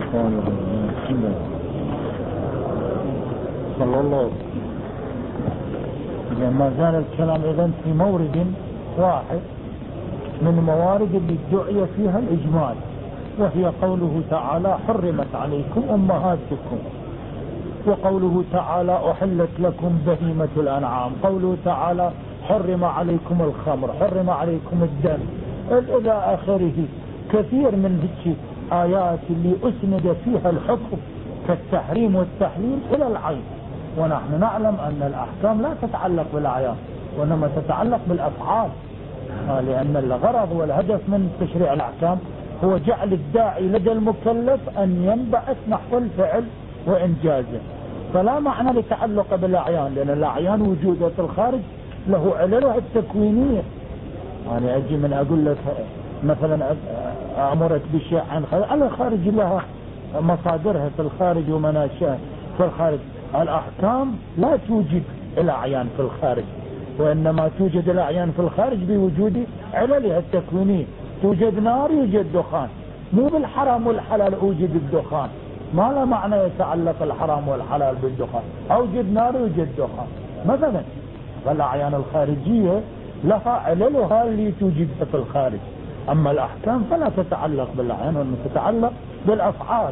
صلى الله. ما زال الكلام إذن في مورد واحد من موارد اللي ادعي فيها الإجمال، وهي قوله تعالى حرمت عليكم أمهاتكم، وقوله تعالى أحلت لكم بهيمة الأنعام، قوله تعالى حرم عليكم الخمر، حرم عليكم الدم، إلى آخره. كثير من هيك آيات اللي أسند فيها الحكم كالتحريم والتحليل إلى العين، ونحن نعلم أن الأحكام لا تتعلق بالأعيان وإنما تتعلق بالأفعال، لأن الغرض والهدف من تشريع الأحكام هو جعل الداعي لدى المكلف أن ينبعث نحو الفعل وإنجازه. فلا معنى لتعلق بالأعيان، لأن الأعيان وجودها في الخارج له عللها التكوينية. يعني أجي من أقول لك مثلا أمرك بشيء عن خارج، على الخارج لها مصادرها في الخارج ومناشئها في الخارج. الأحكام لا توجد الأعيان في الخارج، وإنما توجد الأعيان في الخارج بوجود عللها التكوينية. توجد نار يوجد دخان، مو بالحرام والحلال أوجد الدخان، ما له معنى يتعلق الحرام والحلال بالدخان. أوجد نار يوجد دخان مثلا. فالأعيان الخارجية لها عللها اللي توجدها في الخارج، أما الأحكام فلا تتعلق بالأعيان وإنما تتعلق بالأفعال،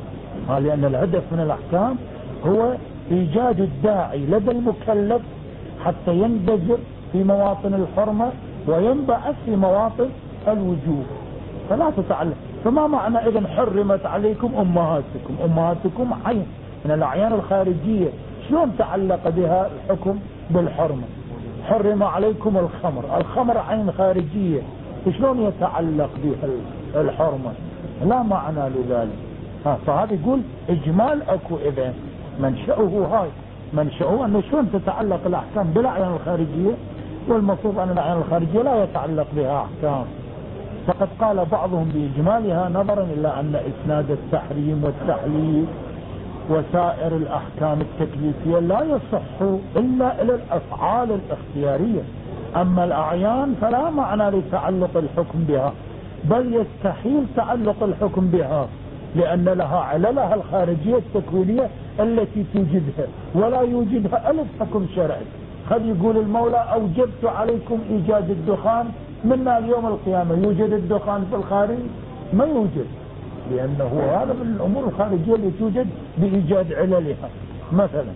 لأن الهدف من الأحكام هو إيجاد الداعي لدى المكلف حتى ينبذر في مواطن الحرمة وينبعث في مواطن الوجوب، فلا تتعلق. فما معنى إذن حرمت عليكم أمهاتكم؟ أمهاتكم عين من الأعيان الخارجية، شلون تعلق بها الحكم بالحرمة؟ حرم عليكم الخمر، الخمر عين خارجية، شلون يتعلق بها الحرمة؟ لا معنى لذلك. فهذا يقول إجمال أكو إذن منشأه هاي، منشأه أنه شلون تتعلق الأحكام بالأعيان الخارجية، والمفروض أن الأعيان الخارجية لا يتعلق بها أحكام. فقد قال بعضهم بإجمالها نظرا إلى أن إسناد التحريم والتحليل وسائر الأحكام التكليفية لا يصح إلا إلى الأفعال الاختيارية، أما الأعيان فلا معنى لتعلق الحكم بها، بل يستحيل تعلق الحكم بها، لأن لها عللها الخارجية التكوينية التي توجدها ولا يوجدها ألف حكم شرعي. قد يقول المولى أوجبت عليكم إيجاد الدخان، منا اليوم القيامة يوجد الدخان في الخارج؟ ما يوجد، لأنه هذا من الأمور الخارجية اللي توجد بإيجاد عللها. مثلا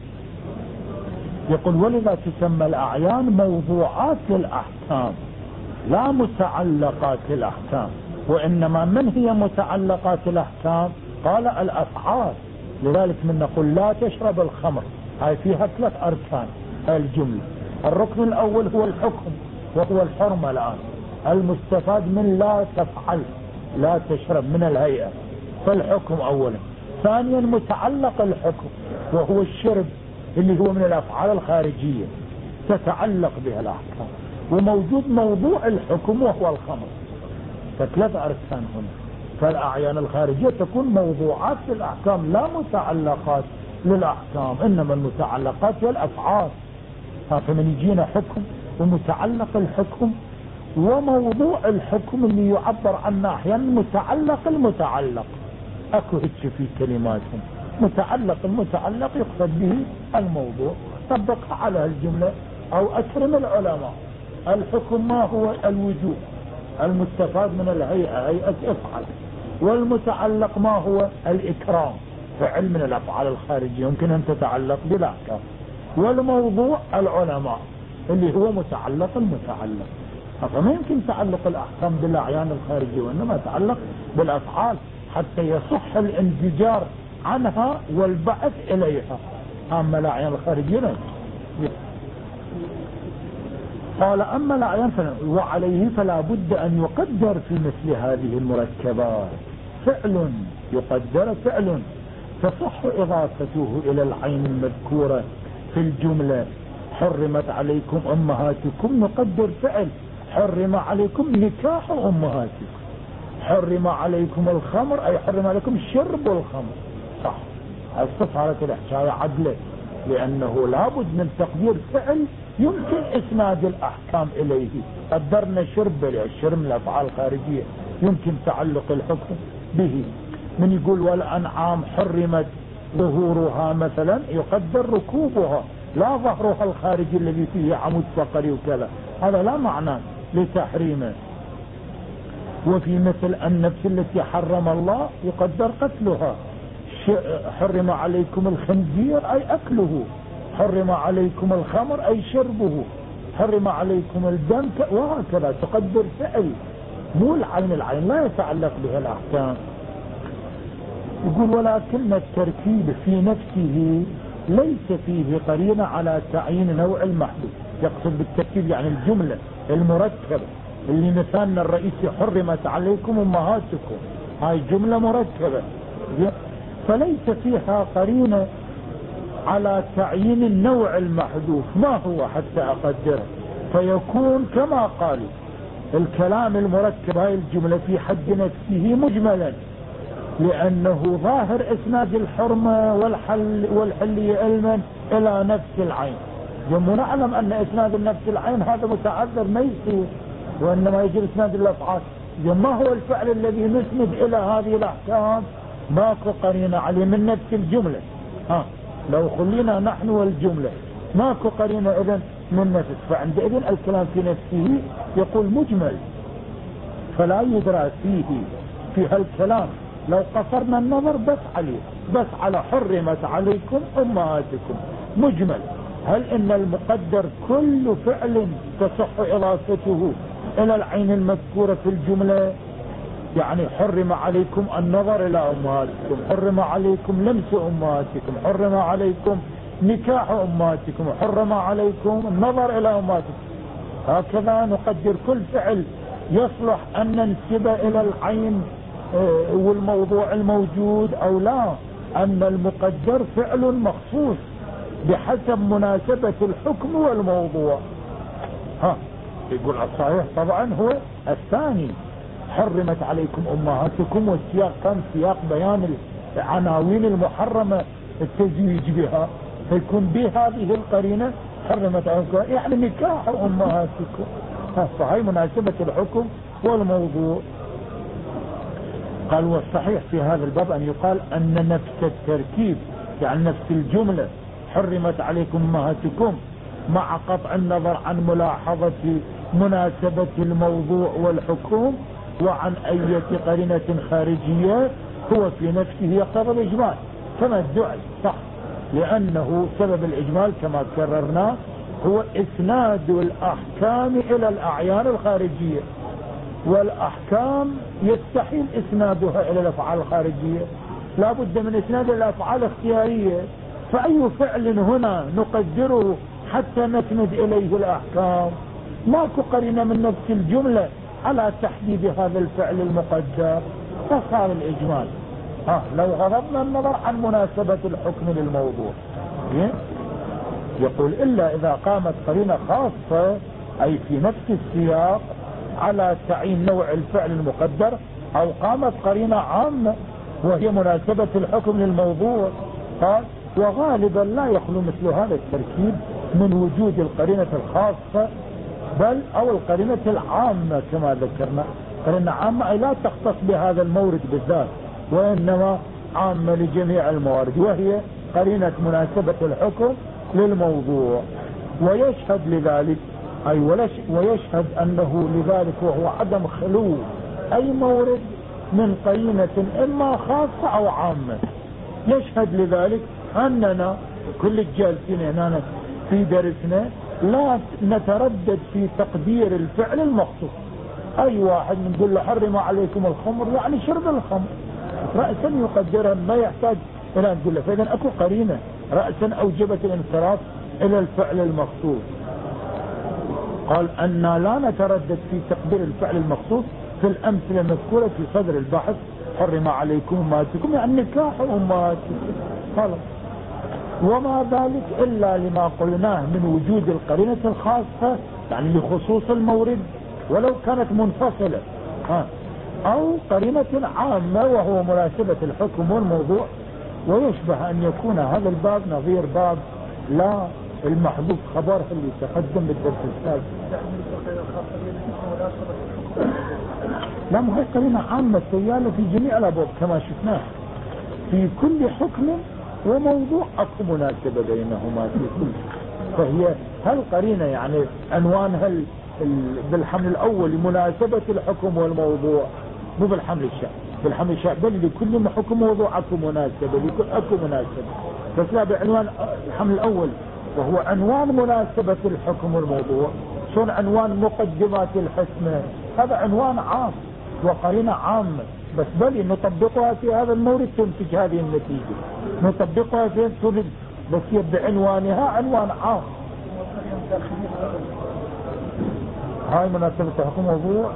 يقول ولذا تسمى الأعيان موضوعات للأحكام لا متعلقات الأحكام. وإنما من هي متعلقات الأحكام؟ قال الأفعال. لذلك من نقول لا تشرب الخمر، هاي فيها 3 أركان الجملة. الركن الأول هو الحكم وهو الحرمة الآن، المستفاد من لا تفعل، لا تشرب من الهيئة، فالحكم أولا. ثانيا متعلق الحكم وهو الشرب اللي هو من الأفعال الخارجية تتعلق بها الأحكام، وموجود موضوع الحكم وهو الخمر. ف3 أركان هنا. فالأعيان الخارجية تكون موضوعات للأحكام لا متعلقات للأحكام، إنما المتعلقات هي الأفعال. فمن يجينا حكم ومتعلق الحكم وموضوع الحكم اللي يعبر عنه أحيانا متعلق المتعلق. أكو هيك في كلماتهم متعلق المتعلق يقصد به الموضوع. طبقها على الجملة أو أكرم العلماء. الحكم ما هو؟ الوجوب المستفاد من الهيئة، هيئة افعل. والمتعلق ما هو؟ الإكرام، فعل من الأفعال الخارجية يمكن أن تتعلق بالأحكام. والموضوع العلماء اللي هو متعلق المتعلق. فما يمكن تعلق الأحكام بالأعيان الخارجية، وإنما تعلق بالأفعال حتى يصح الانزجار عنها والبعث إليها. أما الأعيان الخارجية لا. قال أما الأعيان وعليه فلا بد أن يقدر في مثل هذه المركبات فعل، يقدر فعل تصح إضافته إلى العين المذكورة في الجملة. حرمت عليكم أمهاتكم، نقدر فعل حرم عليكم نكاح أمهاتكم. حرم عليكم الخمر أي حرم عليكم شرب الخمر، صح. صارت الحكاية عدلة، لأنه لابد من تقدير فعل يمكن إسناد الأحكام إليه. قدرنا شرب، الشرب من الأفعال الخارجية يمكن تعلق الحكم به. من يقول والأنعام حرمت ظهورها مثلا يقدر ركوبها لا ظهرها الخارجي الذي فيه عمود فقري وكذا، هذا لا معنى لتحريمه. وفي مثل النفس التي حرم الله يقدر قتلها، حرم عليكم الخنزير أي أكله، حرم عليكم الخمر أي شربه، حرم عليكم الدم وهكذا تقدر فعل مو العين لا يتعلق بها الأحكام. يقول ولكن التركيب في نفسه ليس فيه قرينة على تعيين نوع المحدود. يقصد بالتركيب يعني الجملة المركبة اللي مثالنا الرئيسي حرمت عليكم أمهاتكم، هاي جملة مركبة فليس فيها قرينة على تعيين النوع المحذوف ما هو حتى أقدره، فيكون كما قالوا الكلام المركب هاي الجملة في حد نفسه مجملا، لأنه ظاهر إسناد الحرمة والحلية علما إلى نفس العين. ونعلم أن إسناد النفس العين هذا متعذر ما يصير، وإنما يجي إسناد الأفعال. ما هو الفعل الذي نسند إلى هذه الأحكام؟ ماكو قرينة عليه من نفس الجملة. لو خلينا نحن والجملة ماكو قرينة إذن من نفس، فعندئذ الكلام في نفسه يقول مجمل، فلا يدرى فيه في هالكلام لو قصرنا النظر بس على حرمت عليكم أمهاتكم مجمل. هل إن المقدر كل فعل تصح إضافته إلى العين المذكورة في الجملة؟ يعني حرم عليكم النظر إلى أمهاتكم، حرم عليكم لمس أمهاتكم، حرم عليكم نكاح أمهاتكم، حرم عليكم النظر إلى أمهاتكم. هكذا نقدر كل فعل يصلح أن ننسب إلى العين والموضوع الموجود أو لا، أن المقدر فعل مخصوص بحسب مناسبة الحكم والموضوع. يقول الصحيح طبعا هو الثاني، حرمت عليكم أمهاتكم، والسياق كان سياق بيان العناوين المحرمة التزويج بها، فيكون بهذه القرينة حرمت عليكم يعني نكاح أمهاتكم، فهي مناسبة الحكم والموضوع. قال والصحيح في هذا الباب أن يقال أن نفس التركيب يعني نفس الجملة حرمت عليكم أمهاتكم مع قطع النظر عن ملاحظة مناسبة الموضوع والحكم وعن أي قرينة خارجية هو في نفسه يقتضي الإجمال كما ادعي صح، لأنه سبب الإجمال كما كررنا هو إسناد الأحكام إلى الأعيان الخارجية، والأحكام يستحيل إسنادها إلى الأفعال الخارجية، لا بد من إسناد الأفعال الاختيارية. فأي فعل هنا نقدره حتى نسند إليه الأحكام؟ ماكو قرينة من نفس الجملة على تحديد هذا الفعل المقدر، فصار الإجمال. لو غضبنا النظر عن مناسبة الحكم للموضوع يقول إلا إذا قامت قرينة خاصة أي في نفس السياق على تعيين نوع الفعل المقدر، أو قامت قرينة عامة وهي مناسبة الحكم للموضوع. قال وغالبا لا يخلو مثل هذا التركيب من وجود القرينة الخاصة بل أو القرينة العامة كما ذكرنا. قرينة عامة أي لا تختص بهذا المورد بالذات، وإنما عامة لجميع الموارد، وهي قرينة مناسبة الحكم للموضوع. ويشهد لذلك أي ويشهد أنه لذلك وهو عدم خلو أي مورد من قرينة إما خاصة أو عامة. يشهد لذلك أننا كل الجالسين هنا في درسنا لا نتردد في تقدير الفعل المخصوص. أي واحد نقول له حرم عليكم الخمر يعني شرب الخمر رأسا يقدرها، ما يحتاج إلى أن نقول له. فإذا أكو قرينة رأسا أوجبت الانصراف إلى الفعل المخصوص. قال أن لا نتردد في تقدير الفعل المخصوص في الأمثلة المذكورة في صدر البحث، حرم عليكم أمهاتكم يعني نكاح أمهاتكم خلاص، وما ذلك إلا لما قلناه من وجود القرينة الخاصة يعني لخصوص المورد ولو كانت منفصلة، أو قرينة عامة وهو مناسبة الحكم والموضوع. ويشبه أن يكون هذا الباب نظير باب لا المحذوف خبره اللي تقدم بالدرس السابق. لا، ما هي قرينة عامة سيالة في جميع الأبواب كما شفناه، في كل حكم وموضوع أكو مناسبة بينهما في كل. فهي هالقرينة يعني عنوانها بالحمل الأول مناسبة الحكم والموضوع، مو بالحمل الشائع. بالحمل الشائع بل لكل حكم موضوع أكو مناسبة، لكل أكو مناسبة. بس لا، بعنوان الحمل الأول وهو عنوان مناسبة الحكم والموضوع، شون عنوان مقدمات الحكمة، هذا عنوان عام وقرينة عامة. بس بل نطبقها في هذا المورد تنتج هذه النتيجة، نطبقها في تنتج، بس بعنوانها عنوان عام. هاي مناسبة الحكم والموضوع.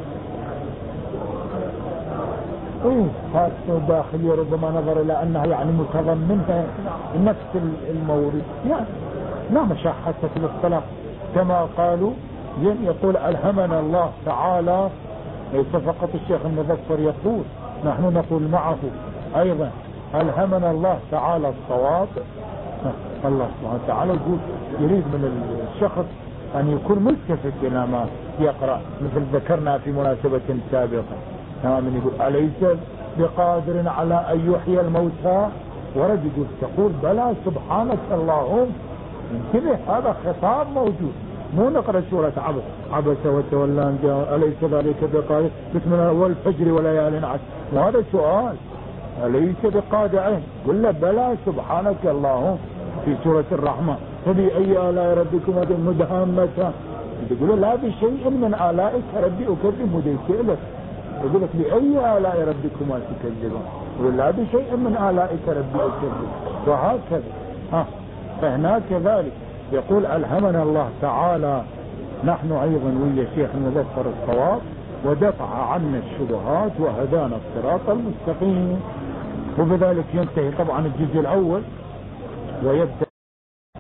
ايه هذا داخلية ربما نظر الى انها يعني متضمنها نفس المورد، يعني لا مشاحة في الاصطلاح كما قالوا. يقول ألهمنا الله تعالى، ليس فقط الشيخ المذكر يقول، نحن نقول معه ايضا ألهمنا الله تعالى الصواب. الله سبحانه وتعالى يريد من الشخص ان يكون ملتفت الى ما يقرأ، مثل ذكرنا في مناسبة سابقة. من يقول أليس بقادر على أن يحيي الموتى، ورد يقول تقول بلى سبحانك اللهم. انتبه، هذا خطاب موجود، مو نقرأ سورة عبس وتولى أن جاء أليس ذلك بقادر بسم الله والفجر وليال عشر، وهذا سؤال أليس بقادر، قل له بلى سبحانك اللهم في سورة الرحمة. فبأي آلاء ربكم مدهامة، يقول لا بشيء من آلائك ربي أكذب مديك، يقول لك بأي آلاء ربكما تكذبون، يقول لا بشيء من آلائك ربي أكذب، وهكذا. فهناك كذلك يقول ألهمنا الله تعالى نحن أيضا ويا شيخ المذكر الصواب، ودفع عنا الشبهات وهدانا الصراط المستقيم. وبذلك ينتهي طبعا الجزء الأول، ويبدأ